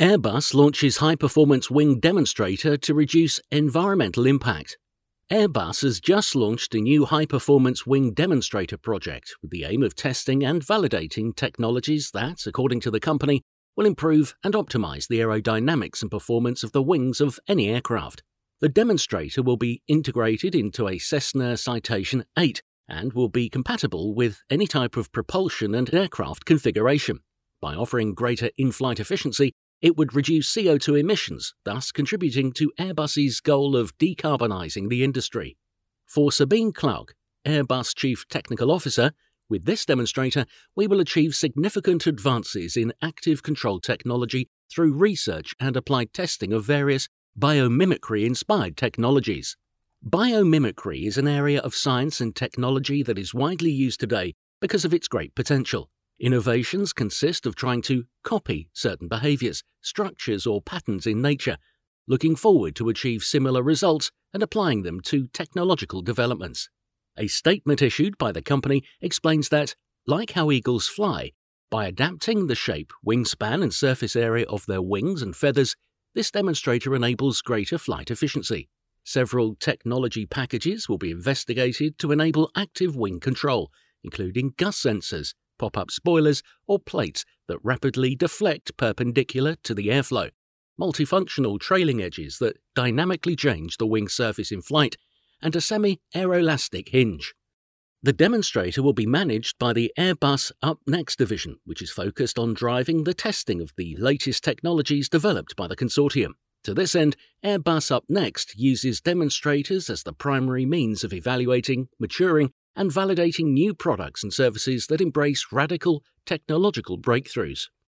Airbus launches high-performance wing demonstrator to reduce environmental impact. Airbus has just launched a new high-performance wing demonstrator project with the aim of testing and validating technologies that, according to the company, will improve and optimize the aerodynamics and performance of the wings of any aircraft. The demonstrator will be integrated into a Cessna Citation 8 and will be compatible with any type of propulsion and aircraft configuration. By offering greater in-flight efficiency, it would reduce CO2 emissions, thus contributing to Airbus's goal of decarbonising the industry. For Sabine Clark, Airbus Chief Technical Officer, with this demonstrator, we will achieve significant advances in active control technology through research and applied testing of various biomimicry-inspired technologies. Biomimicry is an area of science and technology that is widely used today because of its great potential. Innovations consist of trying to copy certain behaviours, structures or patterns in nature, looking forward to achieve similar results and applying them to technological developments. A statement issued by the company explains that, like how eagles fly, by adapting the shape, wingspan and surface area of their wings and feathers, this demonstrator enables greater flight efficiency. Several technology packages will be investigated to enable active wing control, including gust sensors, pop-up spoilers or plates that rapidly deflect perpendicular to the airflow, multifunctional trailing edges that dynamically change the wing surface in flight, and a semi-aeroelastic hinge. The demonstrator will be managed by the Airbus Up Next division, which is focused on driving the testing of the latest technologies developed by the consortium. To this end, Airbus Up Next uses demonstrators as the primary means of evaluating, maturing, and validating new products and services that embrace radical technological breakthroughs.